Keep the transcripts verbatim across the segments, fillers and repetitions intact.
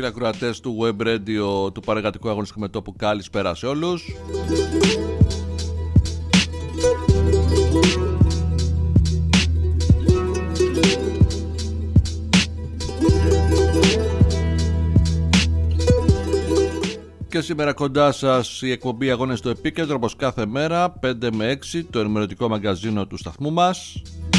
φίλοι ακροατές του Web Radio του Παρεργατικού Αγωνιστικού Μετώπου, καλησπέρα σε όλους. Και σήμερα κοντά σας η εκπομπή Αγώνες στο Επίκεντρο, όπως κάθε μέρα πέντε με έξι, το ενημερωτικό μαγκαζίνο του σταθμού μας.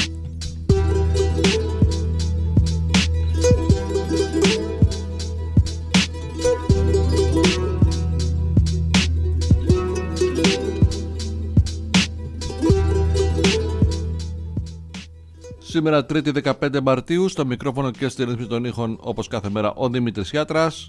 Σήμερα Τρίτη δεκαπέντε Μαρτίου, στο μικρόφωνο και στη ρύθμιση των ήχων, όπως κάθε μέρα, ο Δημήτρης Γιάτρας.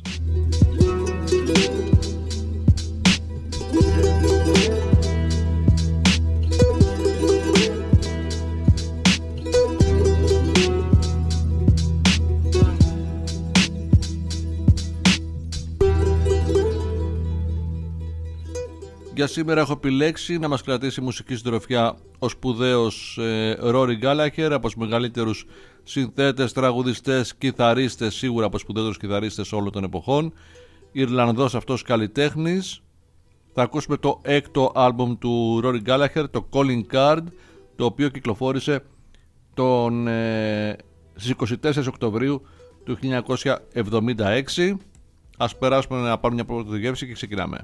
Για σήμερα έχω επιλέξει να μας κρατήσει μουσική συντροφιά ο σπουδαίος ε, Ρόρι Γκάλαχερ, από τους μεγαλύτερους συνθέτες, τραγουδιστές, κιθαρίστες, σίγουρα από τους σπουδαίους κιθαρίστες όλων των εποχών. Ιρλανδός αυτός καλλιτέχνης. Θα ακούσουμε το έκτο άλμπουμ του Ρόρι Γκάλαχερ, το Calling Card, το οποίο κυκλοφόρησε τον, ε, στις είκοσι τέσσερις Οκτωβρίου του χίλια εννιακόσια εβδομήντα έξι. Ας περάσουμε να πάρουμε μια πρώτη γεύση και ξεκινάμε.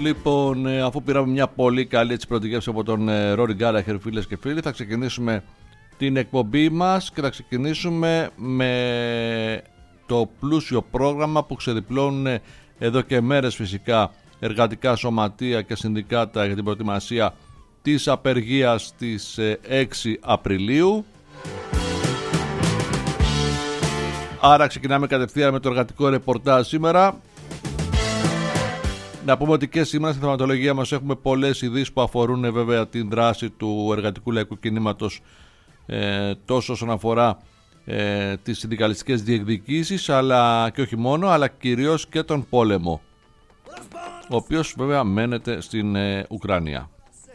Λοιπόν, αφού πήραμε μια πολύ καλή έτσι πρώτη γεύση από τον Rory Gallagher, φίλες και φίλοι, θα ξεκινήσουμε την εκπομπή μας και θα ξεκινήσουμε με το πλούσιο πρόγραμμα που ξεδιπλώνουν εδώ και μέρες φυσικά εργατικά σωματεία και συνδικάτα για την προετοιμασία της απεργίας της έξι Απριλίου. Άρα ξεκινάμε κατευθείαν με το εργατικό ρεπορτάζ σήμερα. Να πούμε ότι και σήμερα στη θεματολογία μας έχουμε πολλές ειδήσεις που αφορούν βέβαια την δράση του εργατικού λαϊκού κινήματος, ε, τόσο όσον αφορά ε, τις συνδικαλιστικές διεκδικήσεις, αλλά και όχι μόνο, αλλά κυρίως και τον πόλεμο, ο οποίος βέβαια μένεται στην ε, Ουκρανία.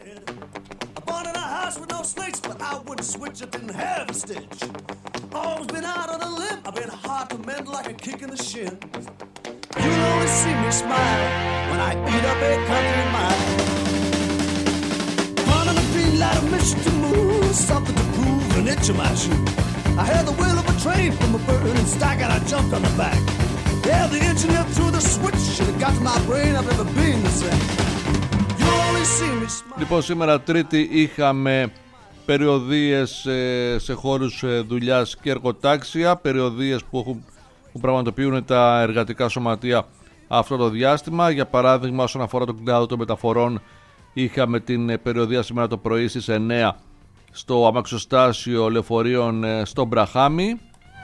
You'll always see me smile when I eat up a country mile. Running the green light, a mission to move, something to prove, an itch in my shoe. I heard the wheel of a train from a burning stack and I jumped on the back. Yeah, the engineer threw the switch and it got to my brain, I've never been the same. You'll always see me smile. Λοιπόν, σήμερα Τρίτη είχαμε περιοδίες ε, σε χώρους ε, δουλειάς και εργοτάξια, περιοδίες που έχουν που πραγματοποιούν τα εργατικά σωματεία αυτό το διάστημα. Για παράδειγμα, όσον αφορά τον κλάδο των μεταφορών, είχαμε την περιοδία σήμερα το πρωί στις εννιά στο αμαξοστάσιο λεωφορείων στο Μπραχάμι.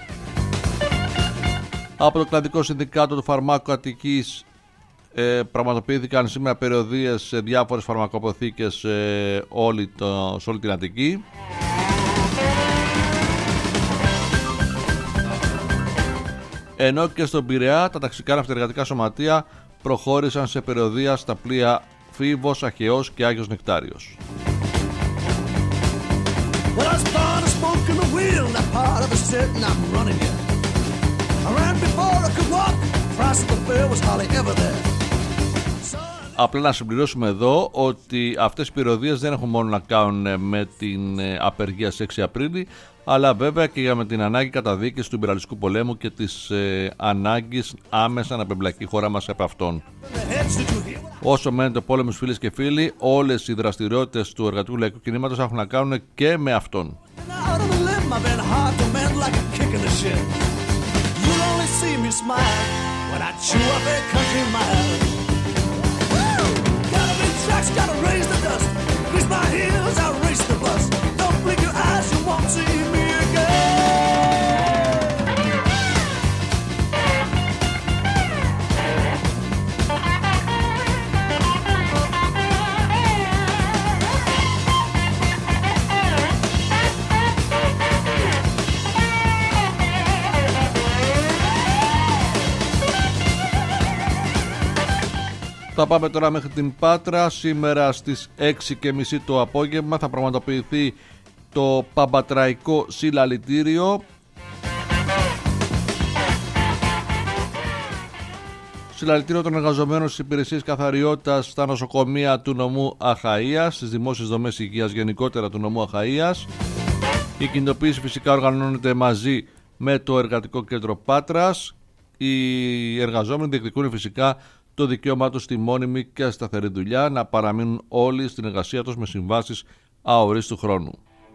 Από το κλαδικό συνδικάτο του Φαρμάκου Αττικής ε, πραγματοποιήθηκαν σήμερα περιοδίες σε διάφορες φαρμακοποθήκες ε, όλη το, σε όλη την Αττική. Ενώ και στον Πειραιά τα ταξικά ναυτεργατικά σωματεία προχώρησαν σε περιοδεία στα πλοία Φίβος, Αχαιός και Άγιος Νεκτάριος. Απλά να συμπληρώσουμε εδώ ότι αυτές οι περιοδίες δεν έχουν μόνο να κάνουν με την απεργία στις έξι Απρίλη, αλλά βέβαια και για με την ανάγκη καταδίκης του υπεραλιστικού πολέμου και της ε, ανάγκης άμεσα να απεμπλακεί η χώρα μας από αυτόν. Όσο μένεται ο πόλεμος, φίλες και φίλοι, όλες οι δραστηριότητες του εργατικού λαϊκού κινήματος έχουν να κάνουν και με αυτόν. Θα πάμε τώρα μέχρι την Πάτρα. Σήμερα στις έξι και μισή το απόγευμα θα πραγματοποιηθεί το Παμπατραϊκό Συλλαλητήριο. Συλλαλητήριο των εργαζομένων στις υπηρεσίες καθαριότητας στα νοσοκομεία του νομού Αχαΐας, στις δημόσιες δομές υγείας γενικότερα του νομού Αχαΐας. Η κινητοποίηση φυσικά οργανώνεται μαζί με το Εργατικό Κέντρο Πάτρας. Οι εργαζόμενοι διεκδικούν φυσικά το δικαίωμά τους στη μόνιμη και σταθερή δουλειά, να παραμείνουν όλοι στην εργασία τους με συμβάσεις αορίστου χρόνου.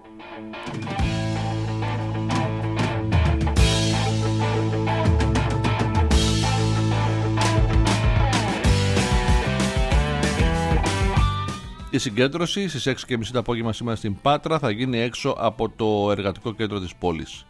Η συγκέντρωση στις έξι και μισή το απόγευμα σήμερα στην Πάτρα θα γίνει έξω από το εργατικό κέντρο της πόλης.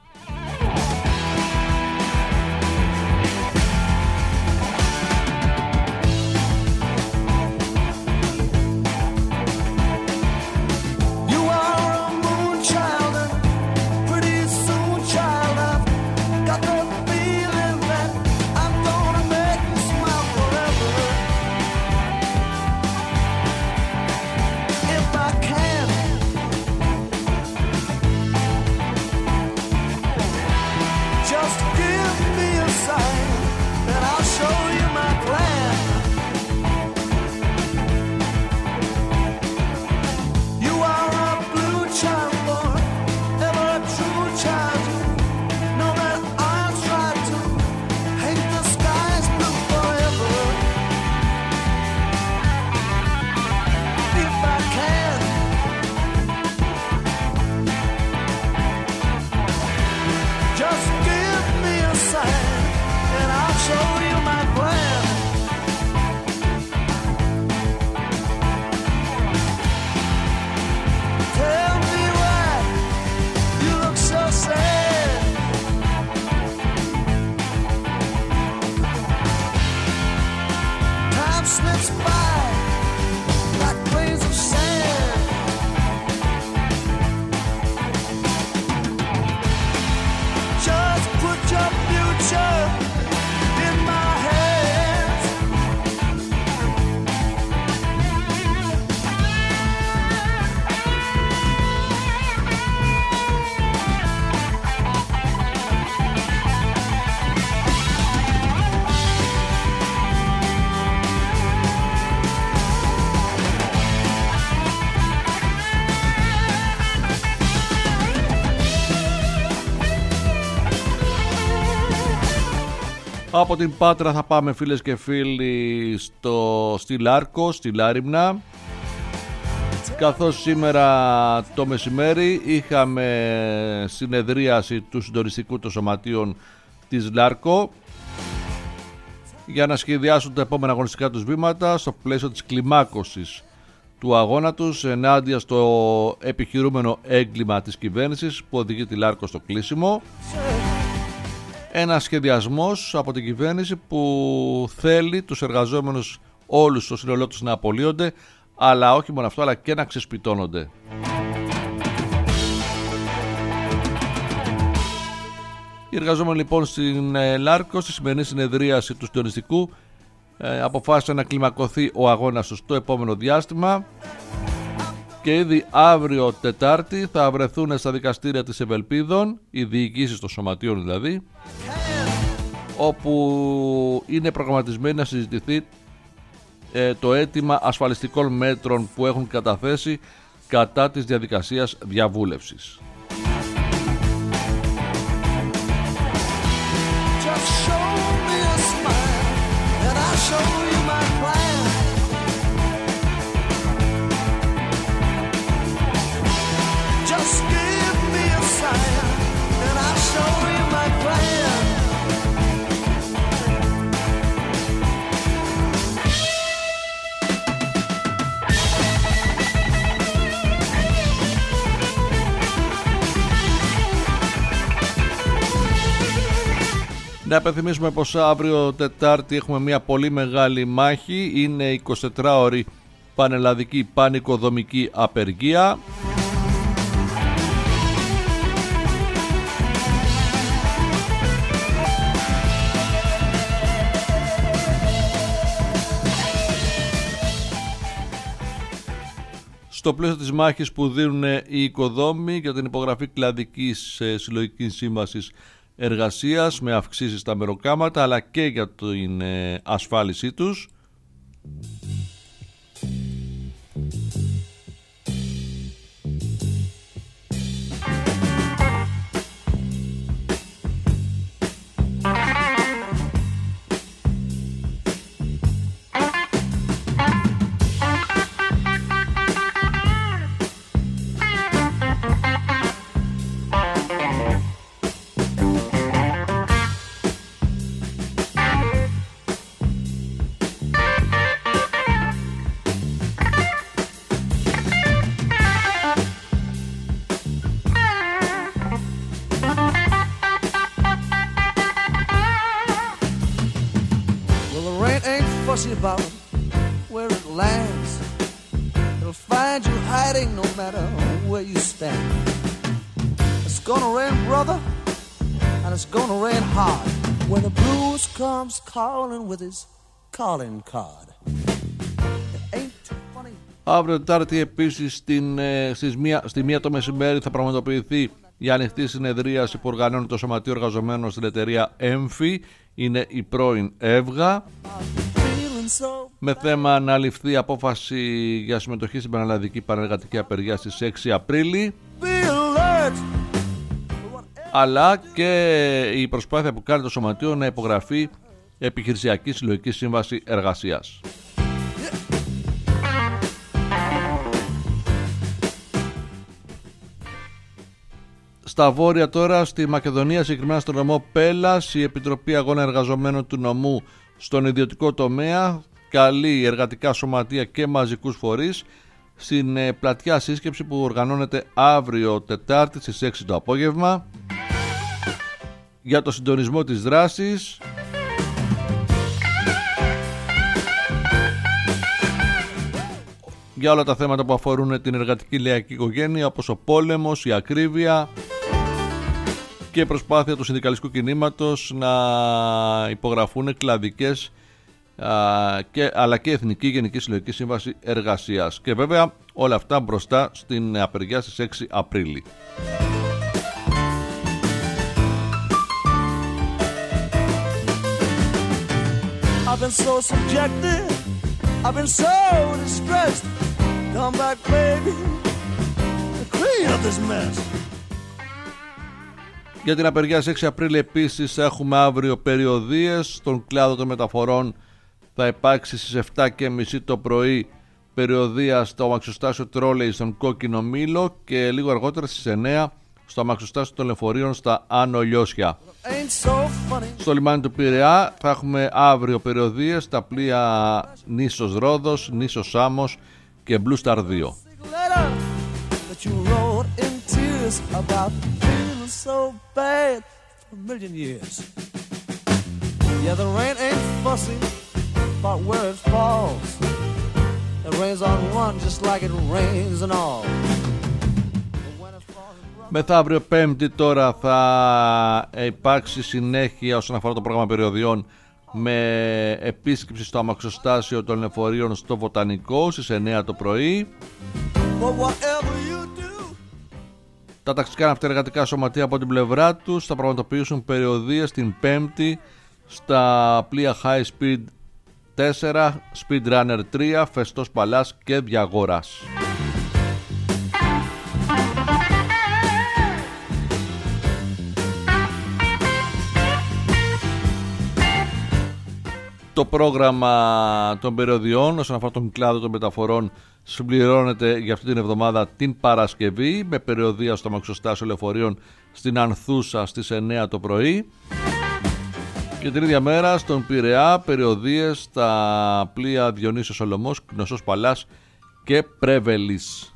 Από την Πάτρα θα πάμε, φίλες και φίλοι, στο, στη Λάρκο, στη Λάριμνα, καθώς σήμερα το μεσημέρι είχαμε συνεδρίαση του συντονιστικού των σωματείων της Λάρκο για να σχεδιάσουν τα επόμενα αγωνιστικά τους βήματα στο πλαίσιο της κλιμάκωσης του αγώνα τους ενάντια στο επιχειρούμενο έγκλημα της κυβέρνησης που οδηγεί τη Λάρκο στο κλείσιμο. Ένας σχεδιασμός από την κυβέρνηση που θέλει τους εργαζόμενους όλους στο σύνολό τους να απολύονται, αλλά όχι μόνο αυτό, αλλά και να ξεσπιτώνονται. Οι εργαζόμενοι λοιπόν στην Λάρκο, στη σημερινή συνεδρίαση του συντονιστικού, ε, αποφάσισαν να κλιμακωθεί ο αγώνας τους στο επόμενο διάστημα και ήδη αύριο Τετάρτη θα βρεθούν στα δικαστήρια της Ευελπίδων, οι διοικήσεις των σωματείων δηλαδή, όπου είναι προγραμματισμένοι να συζητηθεί ε, το αίτημα ασφαλιστικών μέτρων που έχουν καταθέσει κατά της διαδικασίας διαβούλευσης. Να υπενθυμίσουμε πως αύριο Τετάρτη έχουμε μια πολύ μεγάλη μάχη. Είναι εικοσιτετράωρη πανελλαδική πανοικοδομική απεργία. Στο πλαίσιο της μάχης που δίνουν οι οικοδόμοι για την υπογραφή κλαδικής συλλογικής σύμβασης εργασίας με αυξήσεις στα μεροκάματα, αλλά και για την ε, ασφάλισή τους. About where it lands, it'll find you hiding no matter where you stand. It's gonna rain, brother, and it's gonna rain hard when the blues comes calling with his calling card. It ain't too funny. Αύριο Τετάρτη επίσης στην, ε, στις μία, στη μία το μεσημέρι θα πραγματοποιηθεί η ανοιχτή συνεδρίαση που οργανώνει το Σωματείο Εργαζομένων στην εταιρεία ΕΜΦΗ. Είναι η πρώην ΕΒΓΑ, με θέμα να ληφθεί απόφαση για συμμετοχή στην πανελλαδική πανεργατική απεργία στις έξι Απρίλη, αλλά και η προσπάθεια που κάνει το Σωματείο να υπογραφεί επιχειρησιακή συλλογική σύμβαση εργασίας. Στα βόρεια τώρα, στη Μακεδονία, συγκεκριμένα στον νομό Πέλλας, η Επιτροπή Αγώνα Εργαζομένων του νομού στον ιδιωτικό τομέα καλεί εργατικά σωματεία και μαζικούς φορείς στην πλατιά σύσκεψη που οργανώνεται αύριο Τετάρτη στις έξι το απόγευμα για το συντονισμό της δράσης, για όλα τα θέματα που αφορούν την εργατική λαϊκή οικογένεια, όπως ο πόλεμος, η ακρίβεια και η προσπάθεια του συνδικαλιστικού κινήματος να υπογραφούν κλαδικές α, και, αλλά και εθνική γενική συλλογική σύμβαση εργασίας. Και βέβαια όλα αυτά μπροστά στην απεργία στις έξι Απρίλη. I've been so subjected, I've been so distressed. Come back, baby, and clean up this mess. Για την απεργία στις έξι Απρίλη επίσης έχουμε αύριο περιοδίες. Στον κλάδο των μεταφορών θα υπάρξει στις επτά και μισή το πρωί περιοδία στο αμαξοστάσιο Τρόλεϊ στον Κόκκινο Μήλο και λίγο αργότερα στις εννιά στο αμαξοστάσιο των λεωφορείων στα Άνω Λιώσια. Στο λιμάνι του Πειραιά θα έχουμε αύριο περιοδίες στα πλοία Νήσος Ρόδος, Νήσος Σάμος και Blue Star δύο. Μεθαύριο Πέμπτη τώρα θα υπάρξει συνέχεια όσον αφορά το πρόγραμμα περιοδιών με επίσκεψη στο αμαξοστάσιο των λεωφορείων στο Βοτανικό στις εννιά το πρωί. Τα ταξικά ναυτεργατικά σωματεία από την πλευρά τους θα πραγματοποιήσουν περιοδίες την Πέμπτη στα πλοία High Speed τέσσερα, Speed Runner τρία, Φεστός Παλάς και Διαγόρας. Το πρόγραμμα των περιοδιών όσον αφορά τον κλάδο των μεταφορών συμπληρώνεται για αυτή την εβδομάδα την Παρασκευή με περιοδία στο αμαξοστάσιο λεωφορείων στην Ανθούσα στις εννιά το πρωί και την ίδια μέρα στον Πειραιά περιοδίες στα πλοία Διονύσιος Σολωμός, Κνωσός Παλάς και Πρέβελης.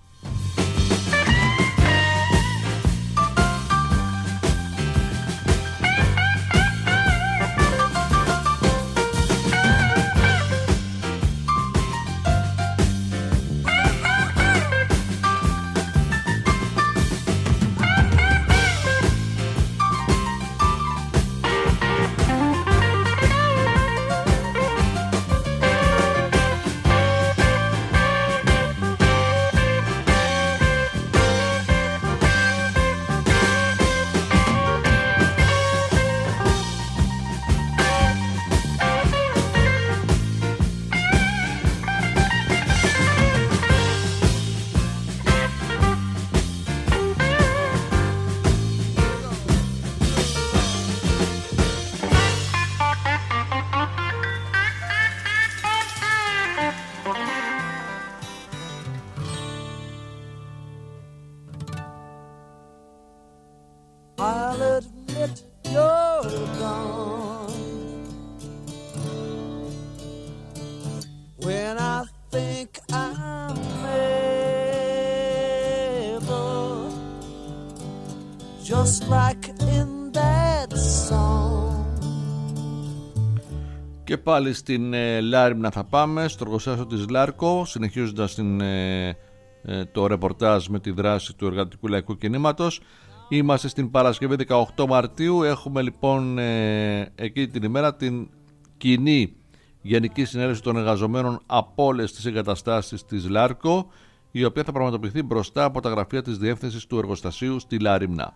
Και πάλι στην ε, Λάριμνα θα πάμε, στο εργοστάσιο της Λάρκο, συνεχίζοντας την, ε, ε, το ρεπορτάζ με τη δράση του Εργατικού Λαϊκού Κινήματος. Είμαστε στην Παρασκευή δεκαοκτώ Μαρτίου, έχουμε λοιπόν ε, εκεί την ημέρα την κοινή Γενική Συνέλευση των Εργαζομένων από όλες τις εγκαταστάσεις της Λάρκο, η οποία θα πραγματοποιηθεί μπροστά από τα γραφεία της διεύθυνσης του εργοστασίου στη Λάριμνα.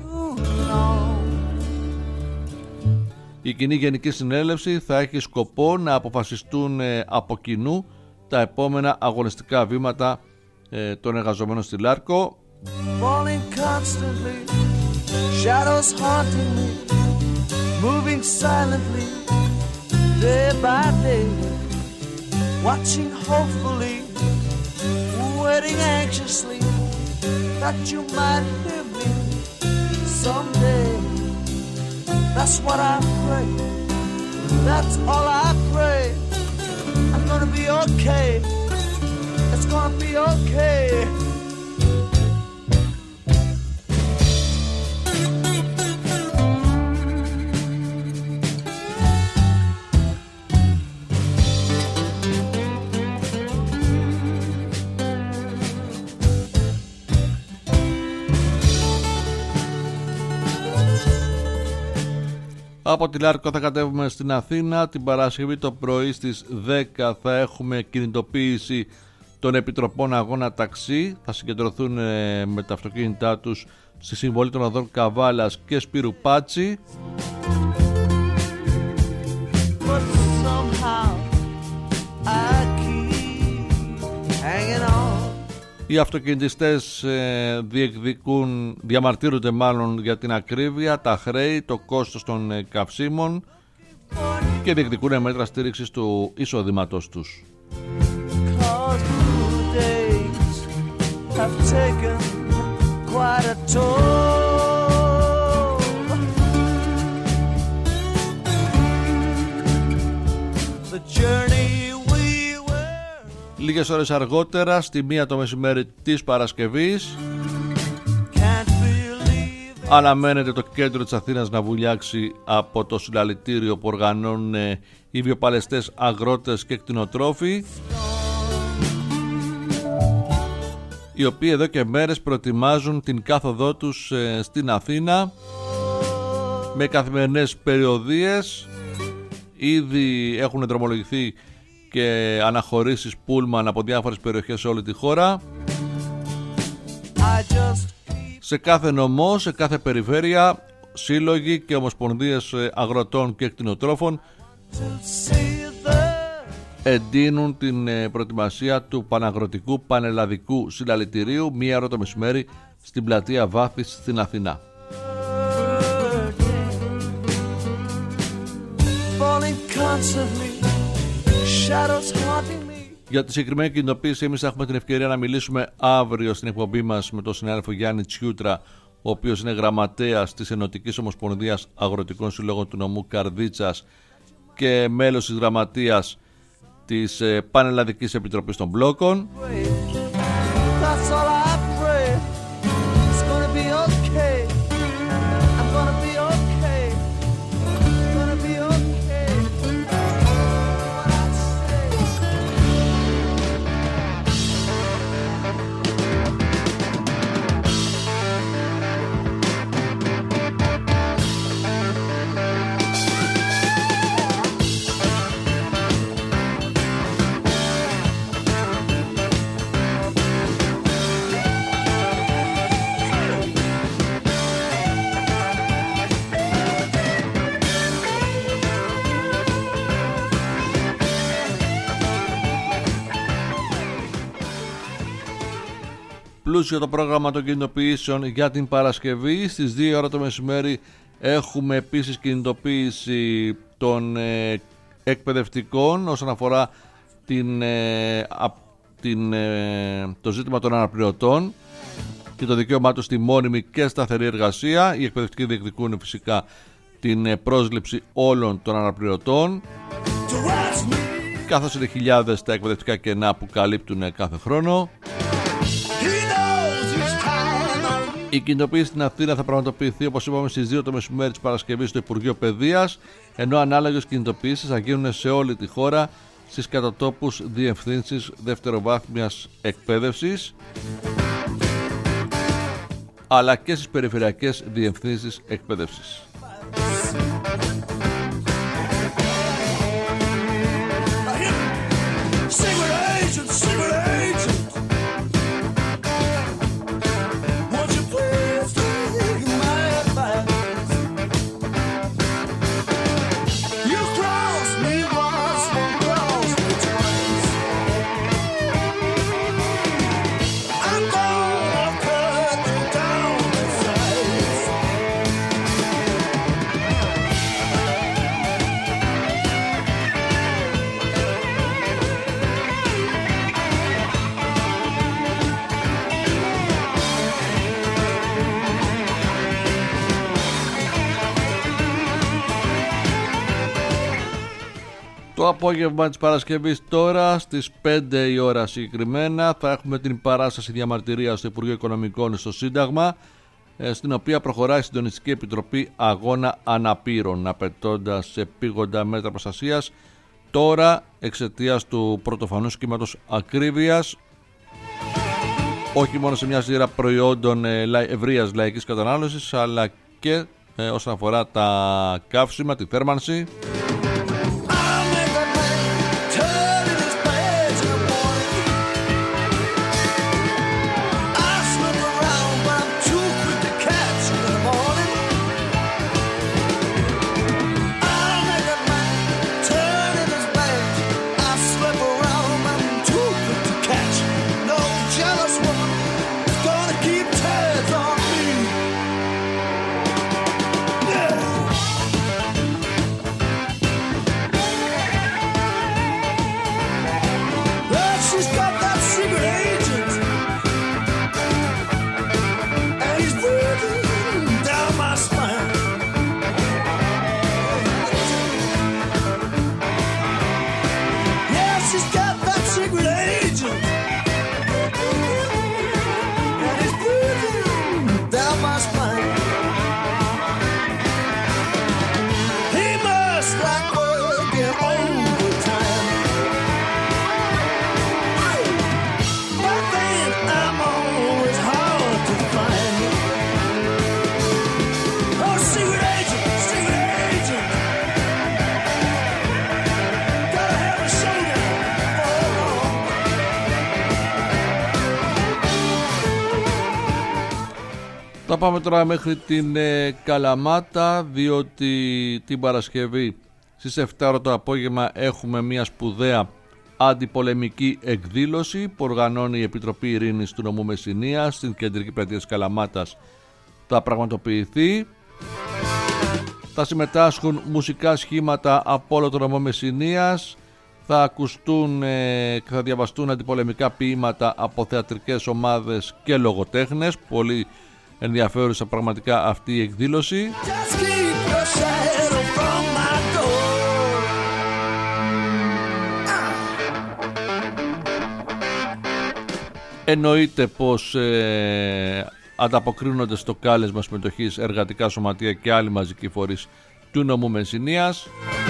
Η κοινή Γενική Συνέλευση θα έχει σκοπό να αποφασιστούν ε, από κοινού τα επόμενα αγωνιστικά βήματα ε, των εργαζομένων στη Λάρκο. That's what I pray. That's all I pray. I'm gonna be okay. It's gonna be okay. Από τη Λάρκο θα κατέβουμε στην Αθήνα. Την Παρασκευή το πρωί στις δέκα θα έχουμε κινητοποίηση των Επιτροπών Αγώνα Ταξί. Θα συγκεντρωθούν με τα αυτοκίνητά τους στη συμβολή των οδών Καβάλας και Σπύρου Πάτσι. Οι αυτοκινητιστές ε, διεκδικούν, διαμαρτύρονται μάλλον για την ακρίβεια, τα χρέη, το κόστος των ε, καυσίμων και διεκδικούν μέτρα στήριξης του εισοδήματος τους. Λίγες ώρες αργότερα, στη μία το μεσημέρι της Παρασκευής, αναμένεται το κέντρο της Αθήνας να βουλιάξει από το συλλαλητήριο που οργανώνουν οι βιοπαλαιστές αγρότες και κτηνοτρόφοι, οι οποίοι εδώ και μέρες προετοιμάζουν την κάθοδό τους στην Αθήνα με καθημερινές περιοδίες. Ήδη έχουν δρομολογηθεί και αναχωρήσεις πούλμαν από διάφορες περιοχές σε όλη τη χώρα. Σε κάθε νομό, σε κάθε περιφέρεια, σύλλογοι και ομοσπονδίες αγροτών και κτηνοτρόφων εντείνουν την προετοιμασία του Παναγροτικού Πανελλαδικού Συλλαλητηρίου μία ώρα το μεσημέρι στην πλατεία Βάθης στην Αθηνά. Για τη συγκεκριμένη κινητοποίηση εμείς έχουμε την ευκαιρία να μιλήσουμε αύριο στην εκπομπή μας με τον συνάδελφο Γιάννη Τσιούτρα, ο οποίος είναι γραμματέας της Ενωτικής Ομοσπονδίας Αγροτικών Συλλόγων του νομού Καρδίτσας και μέλος της γραμματείας της Πανελλαδικής Επιτροπής των Μπλόκων. Πλούσιο το πρόγραμμα των κινητοποιήσεων για την Παρασκευή. Στις δύο ώρα το μεσημέρι έχουμε επίσης κινητοποίηση των ε, εκπαιδευτικών όσον αφορά την, ε, α, την, ε, το ζήτημα των αναπληρωτών και το δικαίωμά τους στη μόνιμη και σταθερή εργασία. Οι εκπαιδευτικοί διεκδικούν φυσικά την ε, πρόσληψη όλων των αναπληρωτών, καθώς είναι χιλιάδες τα εκπαιδευτικά κενά που καλύπτουν κάθε χρόνο. Η κινητοποίηση στην Αθήνα θα πραγματοποιηθεί, όπως είπαμε, στις δύο το μεσημέρι της Παρασκευής στο Υπουργείο Παιδείας, ενώ ανάλογες κινητοποίησεις θα γίνουν σε όλη τη χώρα στις κατατόπους διευθύνσεις δευτεροβάθμιας εκπαίδευσης, αλλά και στις περιφερειακές διευθύνσεις εκπαίδευσης. Το απόγευμα της Παρασκευής τώρα στις πέντε η ώρα συγκεκριμένα θα έχουμε την παράσταση διαμαρτυρίας στο Υπουργείο Οικονομικών στο Σύνταγμα, στην οποία προχωράει η Συντονιστική Επιτροπή Αγώνα Αναπήρων, απαιτώντας επίγοντα μέτρα προστασίας τώρα εξαιτίας του πρωτοφανούς κύματος ακρίβειας, όχι μόνο σε μια σειρά προϊόντων ευρείας λαϊκής κατανάλωσης, αλλά και ε, όσον αφορά τα καύσιμα, τη θέρμανση. Jealous woman πάμε τώρα μέχρι την ε, Καλαμάτα, διότι την Παρασκευή στις εφτά το απόγευμα έχουμε μια σπουδαία αντιπολεμική εκδήλωση που οργανώνει η Επιτροπή Ειρήνης του νομού Μεσσηνίας στην κεντρική πλατεία της Καλαμάτας. Θα πραγματοποιηθεί. Θα συμμετάσχουν μουσικά σχήματα από όλο το νομό Μεσσηνίας. Θα ακουστούν ε, και θα διαβαστούν αντιπολεμικά ποίηματα από θεατρικές ομάδες και λογοτέχνες. Πολύ ενδιαφέρουσα πραγματικά αυτή η εκδήλωση. Εννοείται πως ε, ανταποκρίνονται στο κάλεσμα συμμετοχής εργατικά σωματεία και άλλοι μαζικοί φορείς του νομού Μεσσηνίας.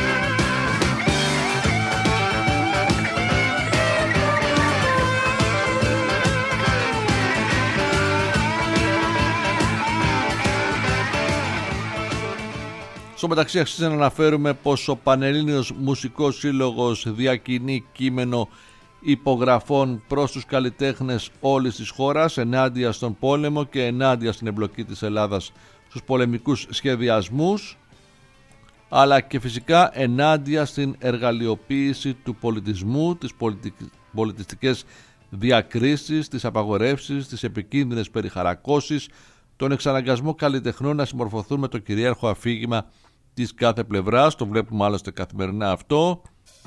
Στο μεταξύ αξίζει να αναφέρουμε πως ο Πανελλήνιος Μουσικός Σύλλογος διακινεί κείμενο υπογραφών προς τους καλλιτέχνες όλης της χώρας ενάντια στον πόλεμο και ενάντια στην εμπλοκή της Ελλάδας στους πολεμικούς σχεδιασμούς, αλλά και φυσικά ενάντια στην εργαλειοποίηση του πολιτισμού, τις πολιτιστικές διακρίσεις, τις απαγορεύσεις, τις επικίνδυνες περιχαρακώσεις, τον εξαναγκασμό καλλιτεχνών να συμμορφωθούν με το κυρίαρχο αφήγημα της κάθε πλευράς. Το βλέπουμε άλλωστε καθημερινά αυτό.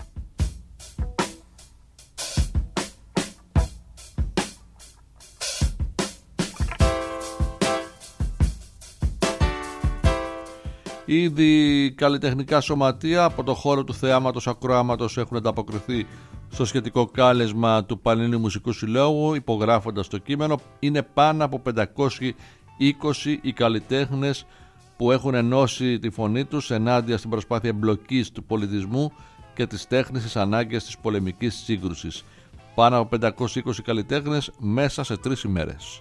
Ήδη καλλιτεχνικά σωματεία από το χώρο του θεάματος ακροάματος έχουν ανταποκριθεί στο σχετικό κάλεσμα του Πανελλήνιου Μουσικού Συλλόγου υπογράφοντας το κείμενο. Είναι πάνω από πεντακόσιοι είκοσι οι καλλιτέχνες που έχουν ενώσει τη φωνή τους ενάντια στην προσπάθεια εμπλοκής του πολιτισμού και της τέχνης στις ανάγκες της πολεμικής σύγκρουσης. Πάνω από πεντακόσιοι είκοσι καλλιτέχνες μέσα σε τρεις ημέρες.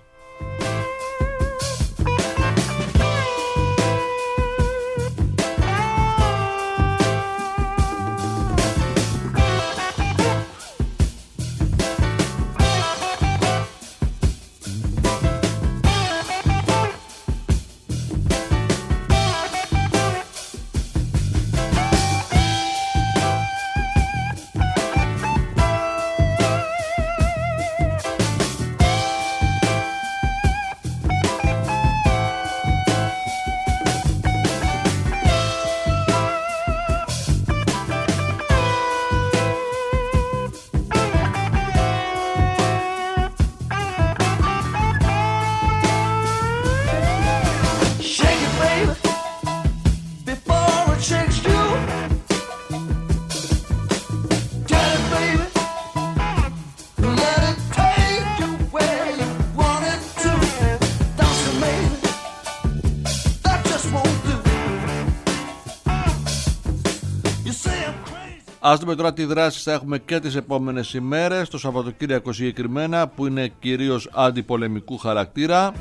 Ας δούμε τώρα τι δράσεις θα έχουμε και τις επόμενες ημέρες, το Σαββατοκύριακο συγκεκριμένα, που είναι κυρίως αντιπολεμικού χαρακτήρα.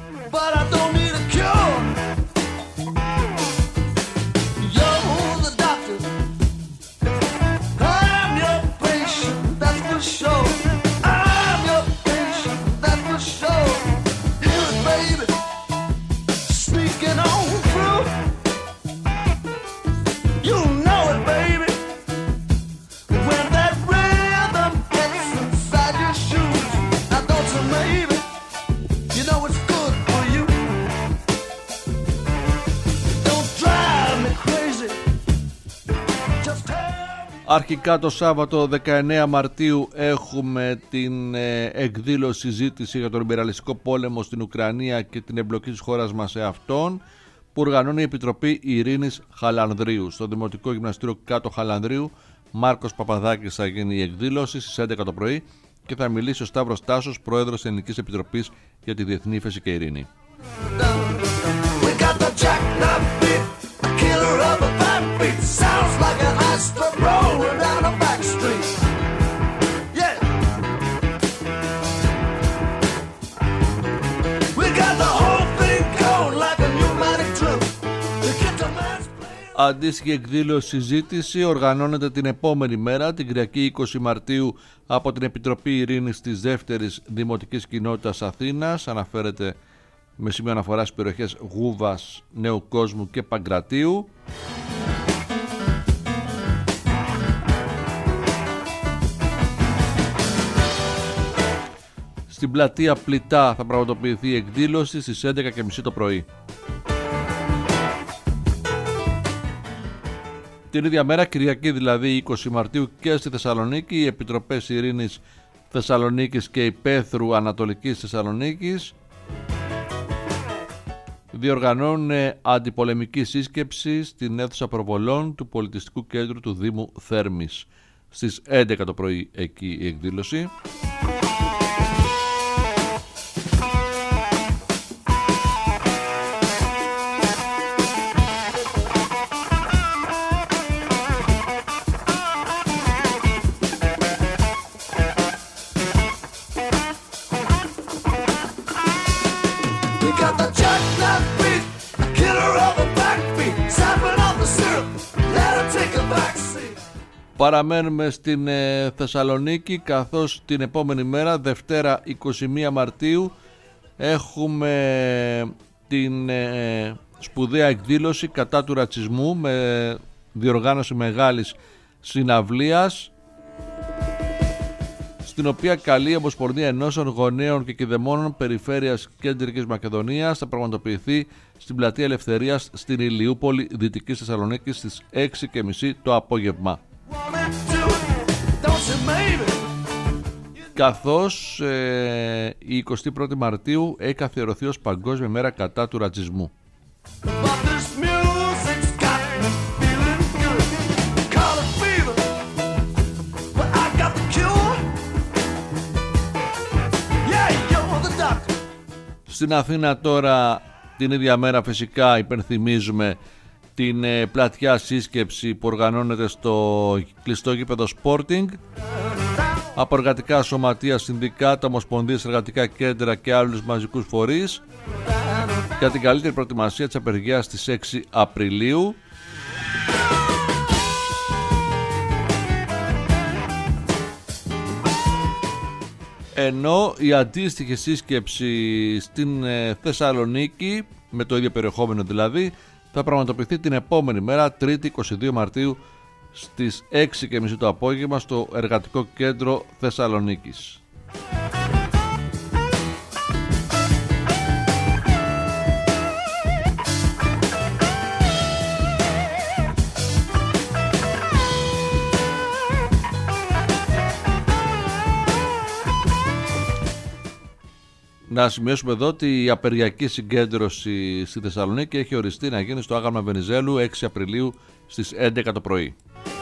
Αρχικά το Σάββατο δεκαεννέα Μαρτίου έχουμε την ε, εκδήλωση συζήτηση για τον υπεραλιστικό πόλεμο στην Ουκρανία και την εμπλοκή της χώρας μας σε αυτόν, που οργανώνει η Επιτροπή Ειρήνης Χαλανδρίου. Στο Δημοτικό Γυμναστήριο Κάτω Χαλανδρίου, Μάρκος Παπαδάκης θα γίνει η εκδήλωση στις έντεκα το πρωί και θα μιλήσει ο Σταύρος Τάσος, πρόεδρος της Ελληνικής Επιτροπής για τη Διεθνή Ύφεση και Ειρήνη. Αντίστοιχη εκδήλωση συζήτηση οργανώνεται την επόμενη μέρα, την Κυριακή είκοσι Μαρτίου, από την Επιτροπή Ειρήνης της Δεύτερης Δημοτικής Κοινότητας Αθήνας. Αναφέρεται με σημείο αναφορά στις περιοχές Γούβας, Νέου Κόσμου και Παγκρατίου. Στην πλατεία Πλητά θα πραγματοποιηθεί η εκδήλωση στις έντεκα και μισή το πρωί. Την ίδια μέρα, Κυριακή δηλαδή είκοσι Μαρτίου, και στη Θεσσαλονίκη, οι Επιτροπές Ειρήνης Θεσσαλονίκης και Υπαίθρου Ανατολικής Θεσσαλονίκης διοργανώνουν αντιπολεμική σύσκεψη στην αίθουσα προβολών του Πολιτιστικού Κέντρου του Δήμου Θέρμης. Στις έντεκα το πρωί εκεί η εκδήλωση. Παραμένουμε στην ε, Θεσσαλονίκη, καθώς την επόμενη μέρα, Δευτέρα εικοστή πρώτη Μαρτίου, έχουμε την ε, σπουδαία εκδήλωση κατά του ρατσισμού με διοργάνωση μεγάλης συναυλίας, στην οποία καλή Ομοσπονδία Ενώσεων Γονέων και Κηδεμόνων Περιφέρειας Κεντρικής Μακεδονίας θα πραγματοποιηθεί στην Πλατεία Ελευθερίας στην Ηλιούπολη Δυτικής Θεσσαλονίκης στις έξι και μισή το απόγευμα. Καθώς ε, η εικοστή πρώτη Μαρτίου έχει καθιερωθεί ως Παγκόσμια Μέρα κατά του ρατσισμού. Στην Αθήνα τώρα την ίδια μέρα φυσικά υπενθυμίζουμε την ε, πλατιά σύσκεψη που οργανώνεται στο κλειστό γήπεδο Sporting από εργατικά σωματεία, συνδικάτα, ομοσπονδίες, εργατικά κέντρα και άλλους μαζικούς φορείς για την καλύτερη προετοιμασία της απεργίας στις έξι Απριλίου. Ενώ η αντίστοιχη σύσκεψη στην ε, Θεσσαλονίκη, με το ίδιο περιεχόμενο δηλαδή, θα πραγματοποιηθεί την επόμενη μέρα, Τρίτη εικοστή δεύτερη Μαρτίου, στις έξι και μισή το απόγευμα στο Εργατικό Κέντρο Θεσσαλονίκης. Να σημειώσουμε εδώ ότι η απεργιακή συγκέντρωση στη Θεσσαλονίκη έχει οριστεί να γίνει στο Άγαλμα Βενιζέλου έξι Απριλίου στις έντεκα το πρωί.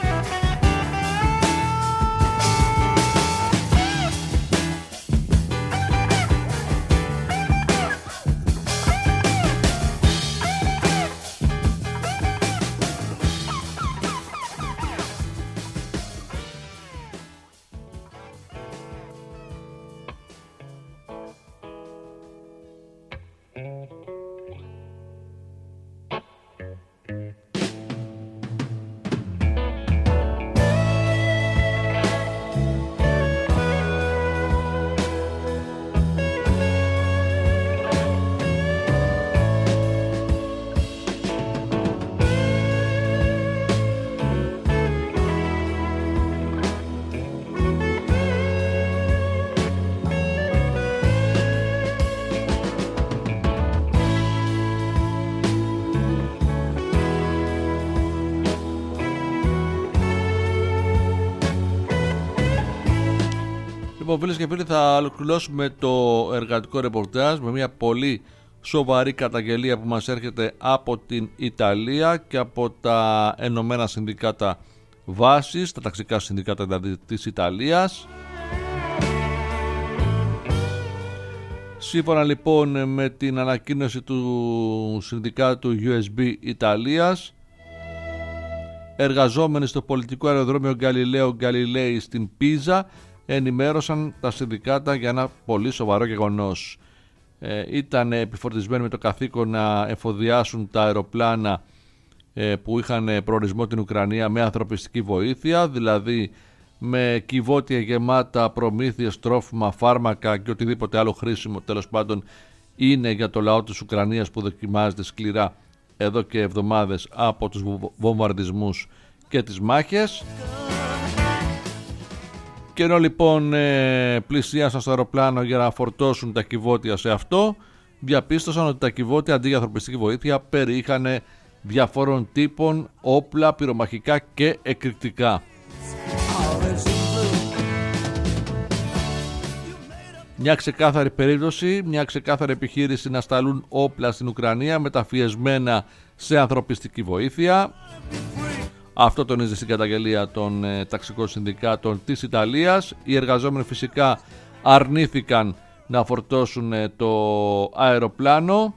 Λοιπόν, φίλες και φίλοι, θα ολοκληρώσουμε το εργατικό ρεπορτάζ με μια πολύ σοβαρή καταγγελία που μας έρχεται από την Ιταλία και από τα ενωμένα συνδικάτα βάσης, τα ταξικά συνδικάτα δηλαδή της Ιταλίας. Σύμφωνα λοιπόν με την ανακοίνωση του συνδικάτου γιου ες μπι Ιταλίας, εργαζόμενοι στο πολιτικό αεροδρόμιο Γκαλιλαίο Γκαλιλαίη στην Πίζα ενημέρωσαν τα συνδικάτα για ένα πολύ σοβαρό γεγονός. Ε, ήταν επιφορτισμένοι με το καθήκον να εφοδιάσουν τα αεροπλάνα ε, που είχαν προορισμό την Ουκρανία με ανθρωπιστική βοήθεια, δηλαδή με κυβότια γεμάτα προμήθειες, τρόφιμα, φάρμακα και οτιδήποτε άλλο χρήσιμο τέλος πάντων είναι για το λαό της Ουκρανίας που δοκιμάζεται σκληρά εδώ και εβδομάδες από τους βομβαρδισμούς και τις μάχες. Και ενώ λοιπόν ε, πλησίασαν στο αεροπλάνο για να φορτώσουν τα κυβότια σε αυτό, διαπίστωσαν ότι τα κυβότια αντί για ανθρωπιστική βοήθεια περιείχαν διαφόρων τύπων όπλα, πυρομαχικά και εκρηκτικά. Μια ξεκάθαρη περίπτωση, μια ξεκάθαρη επιχείρηση να σταλούν όπλα στην Ουκρανία μεταφιεσμένα σε ανθρωπιστική βοήθεια. Αυτό τονίζει στην καταγγελία των ε, ταξικών συνδικάτων της Ιταλίας. Οι εργαζόμενοι φυσικά αρνήθηκαν να φορτώσουν ε, το αεροπλάνο.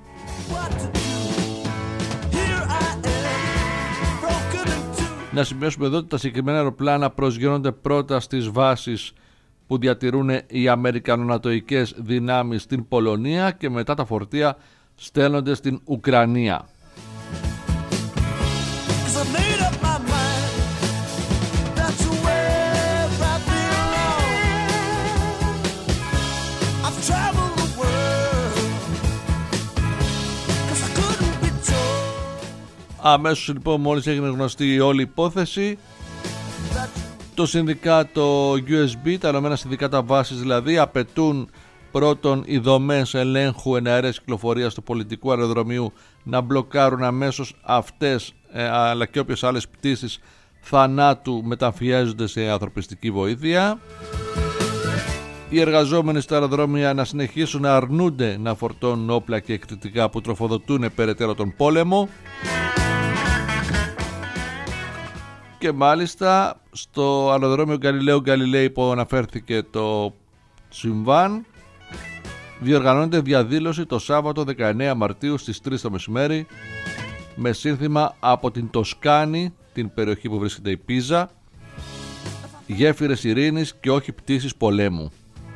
Να σημειώσουμε εδώ ότι τα συγκεκριμένα αεροπλάνα προσγειώνονται πρώτα στις βάσεις που διατηρούν οι αμερικανονατοικές δυνάμεις στην Πολωνία και μετά τα φορτία στέλνονται στην Ουκρανία. Αμέσως λοιπόν, μόλις έγινε γνωστή η όλη υπόθεση, το συνδικάτο γιου ες μπι, τα Ηνωμένα Συνδικάτα Βάσης δηλαδή, απαιτούν πρώτον οι δομές ελέγχου εναέρειας κυκλοφορίας του πολιτικού αεροδρομίου να μπλοκάρουν αμέσως αυτές ε, αλλά και όποιες άλλες πτήσεις θανάτου μεταφιέζονται σε ανθρωπιστική βοήθεια. Οι εργαζόμενοι στα αεροδρόμια να συνεχίσουν να αρνούνται να φορτώνουν όπλα και εκρηκτικά που τροφοδοτούν περαιτέρω τον πόλεμο. Και μάλιστα στο αεροδρόμιο Γκαλιλαίου Γκαλιλαίη που αναφέρθηκε το συμβάν, διοργανώνεται διαδήλωση το Σάββατο δεκαεννέα Μαρτίου στις τρεις το μεσημέρι με σύνθημα από την Τοσκάνη, την περιοχή που βρίσκεται η Πίζα, γέφυρες ειρήνης και όχι πτήσεις πολέμου.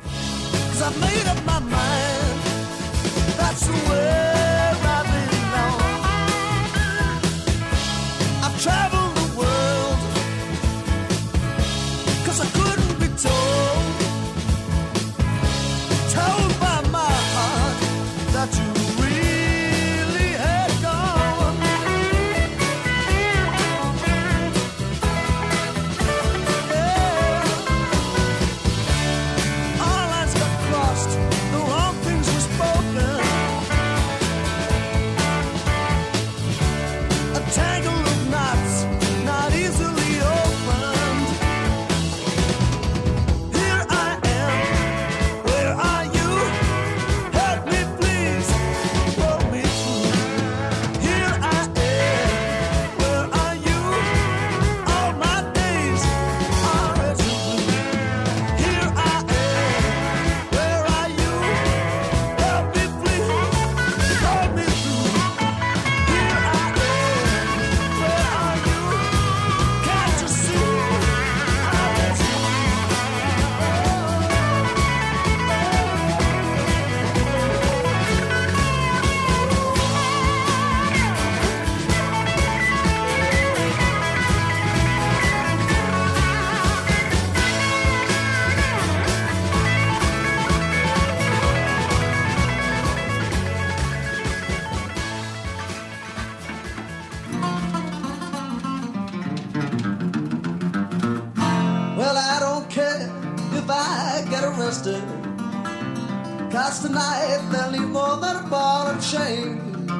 Cause tonight they'll need more than a ball and chain.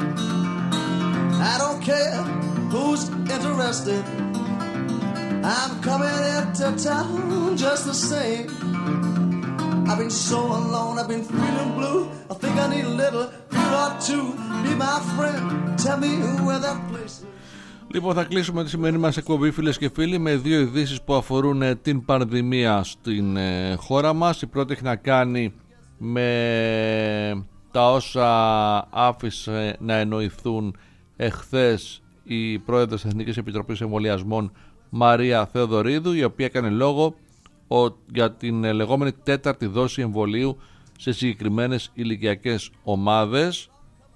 I don't care who's interested, I'm coming into town just the same. I've been so alone, I've been feeling blue. I think I need a little, you ought to be my friend. Tell me where that place is. Λοιπόν, θα κλείσουμε τη σημερινή μας εκπομπή, φίλες και φίλοι, με δύο ειδήσεις που αφορούν την πανδημία στην ε, χώρα μας. Η πρώτη έχει να κάνει με τα όσα άφησε να εννοηθούν εχθές η πρόεδρος της Εθνικής Επιτροπής Εμβολιασμών Μαρία Θεοδωρίδου, η οποία έκανε λόγο ο, για την λεγόμενη τέταρτη δόση εμβολίου σε συγκεκριμένες ηλικιακές ομάδες.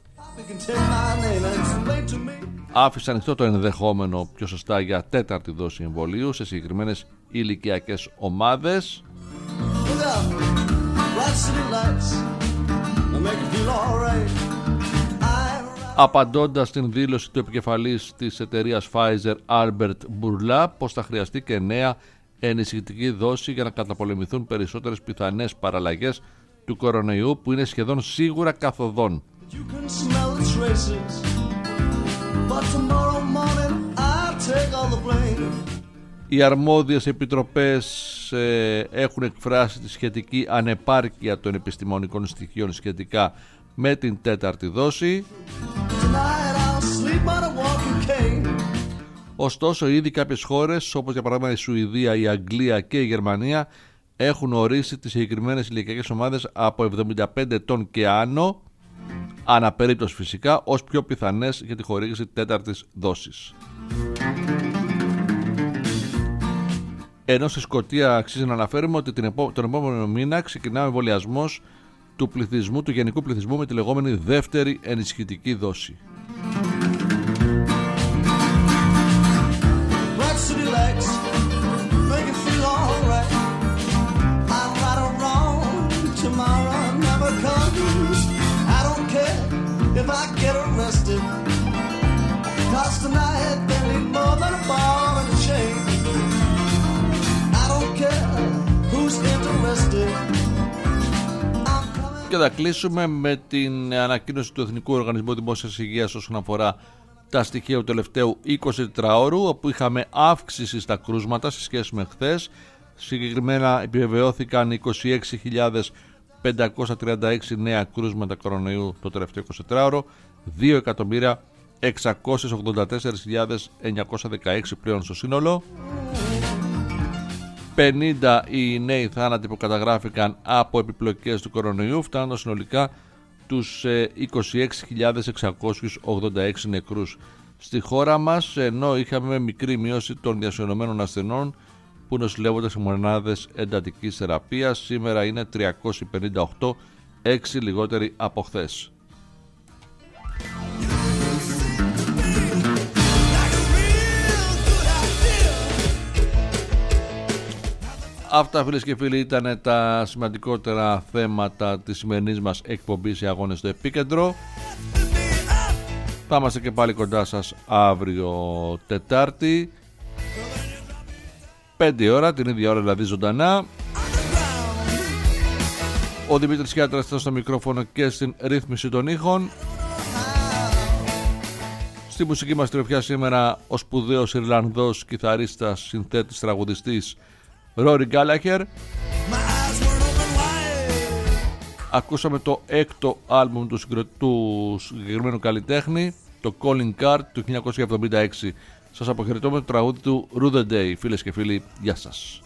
Άφησε ανοιχτό το ενδεχόμενο, πιο σωστά, για τέταρτη δόση εμβολίου σε συγκεκριμένες ηλικιακές ομάδες. Απαντώντας στην δήλωση του επικεφαλής της εταιρείας Pfizer, Albert Bourla, πως θα χρειαστεί και νέα ενισχυτική δόση για να καταπολεμηθούν περισσότερες πιθανές παραλλαγές του κορονοϊού που είναι σχεδόν σίγουρα καθοδόν. Οι αρμόδιες επιτροπές ε, έχουν εκφράσει τη σχετική ανεπάρκεια των επιστημονικών στοιχείων σχετικά με την τέταρτη δόση. Ωστόσο, ήδη κάποιες χώρες, όπως για παράδειγμα η Σουηδία, η Αγγλία και η Γερμανία, έχουν ορίσει τις συγκεκριμένες ηλικιακές ομάδες από εβδομήντα πέντε ετών και άνω, αναπερίπτωση φυσικά, ως πιο πιθανές για τη χορήγηση τέταρτης δόσης. Ενώ στη Σκωτία αξίζει να αναφέρουμε ότι την επό... τον επόμενο μήνα ξεκινά ο εμβολιασμός του πληθυσμού, του γενικού πληθυσμού, με τη λεγόμενη δεύτερη ενισχυτική δόση. Και θα κλείσουμε με την ανακοίνωση του Εθνικού Οργανισμού Δημόσιας Υγείας όσον αφορά τα στοιχεία του τελευταίου εικοσιτετράωρου, όπου είχαμε αύξηση στα κρούσματα σε σχέση με χθες. Συγκεκριμένα επιβεβαιώθηκαν είκοσι έξι χιλιάδες πεντακόσια τριάντα έξι νέα κρούσματα κορονοϊού το τελευταίο εικοσιτετράωρο, δύο εκατομμύρια εξακόσιες ογδόντα τέσσερις χιλιάδες εννιακόσια δεκαέξι πλέον στο σύνολο. πενήντα οι νέοι θάνατοι που καταγράφηκαν από επιπλοκές του κορονοϊού, φτάνοντας συνολικά τους είκοσι έξι χιλιάδες εξακόσιους ογδόντα έξι νεκρούς στη χώρα μας, ενώ είχαμε μικρή μείωση των διασωληνωμένων ασθενών που νοσηλεύονται σε μονάδες εντατικής θεραπείας. Σήμερα είναι τριακόσιοι πενήντα οκτώ, έξι λιγότεροι από χθες. Αυτά, φίλες και φίλοι, ήταν τα σημαντικότερα θέματα της σημερινής μας εκπομπής «Οι Αγώνες στο Επίκεντρο». Θα είμαστε και πάλι κοντά σας αύριο Τετάρτη, πέντε ώρα, την ίδια ώρα δηλαδή ζωντανά. Ο Δημήτρης Κιάτρας ήταν στο μικρόφωνο και στην ρύθμιση των ήχων. Στη μουσική μας τροφιά σήμερα ο σπουδαίος Ιρλανδός κιθαρίστας, συνθέτης, τραγουδιστής Rory Gallagher. Ακούσαμε το έκτο άλμπουμ του, συγκρο... του συγκεκριμένου καλλιτέχνη, το Calling Card του χίλια εννιακόσια εβδομήντα έξι. Σας αποχαιρετώ με το τραγούδι του Rue the Day. Φίλες και φίλοι, γεια σας.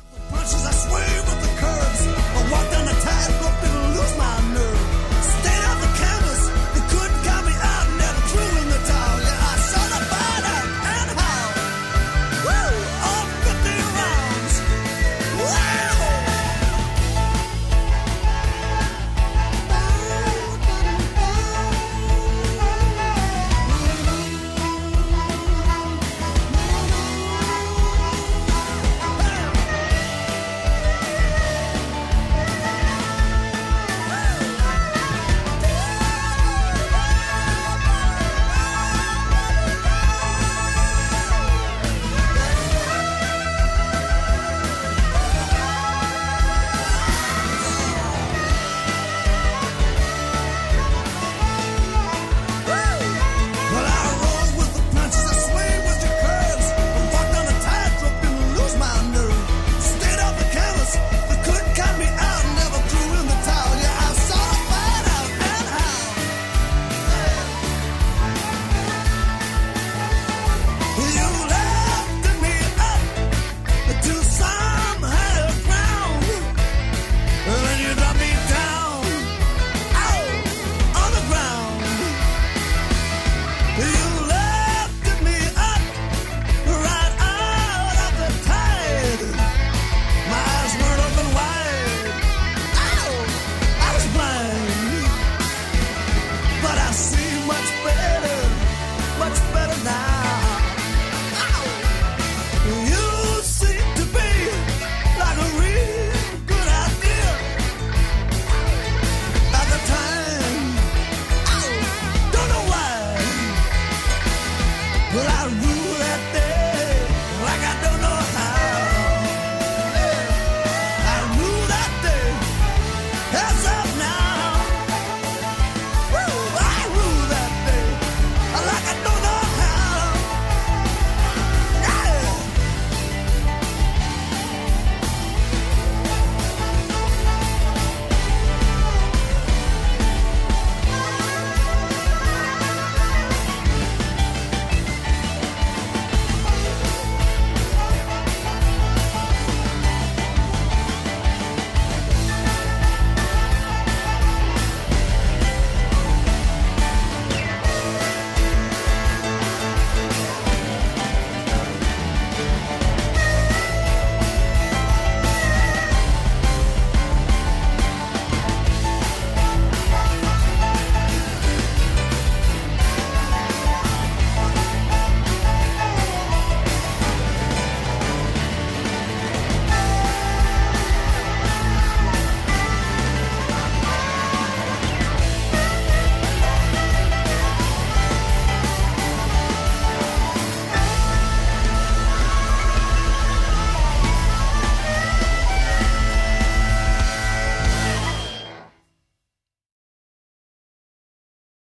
Well, I